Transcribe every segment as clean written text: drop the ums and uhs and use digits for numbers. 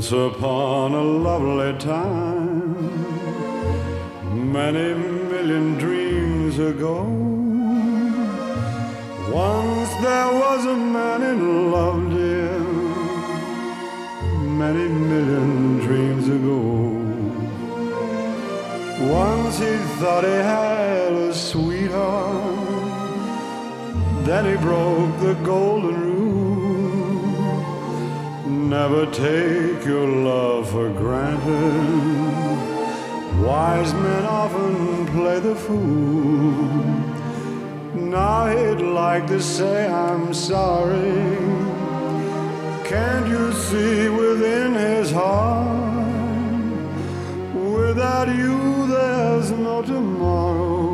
Once upon a lovely time, many million dreams ago, once there was a man in love, dear, many million dreams ago. Once he thought he had a sweetheart, then he broke the golden rule: never take your love for granted. Wise men often play the fool. Now he'd like to say, I'm sorry. Can't you see within his heart, without you there's no tomorrow?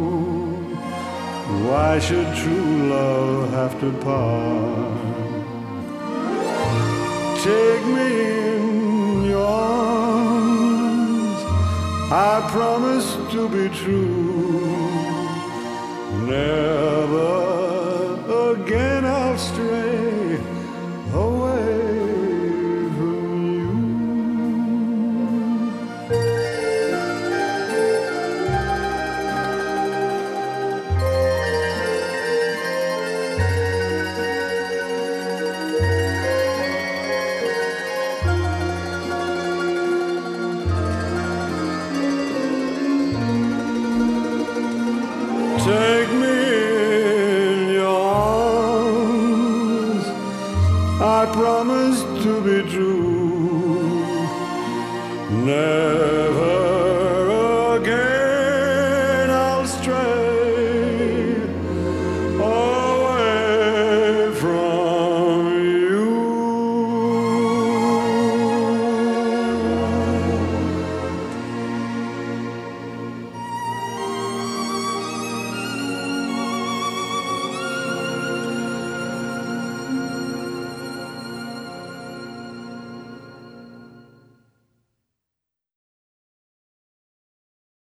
Why should true love have to part? Take me in your arms, I promise to be true. Never again I'll stray away from you. Take me in your arms, I promise to be true. Never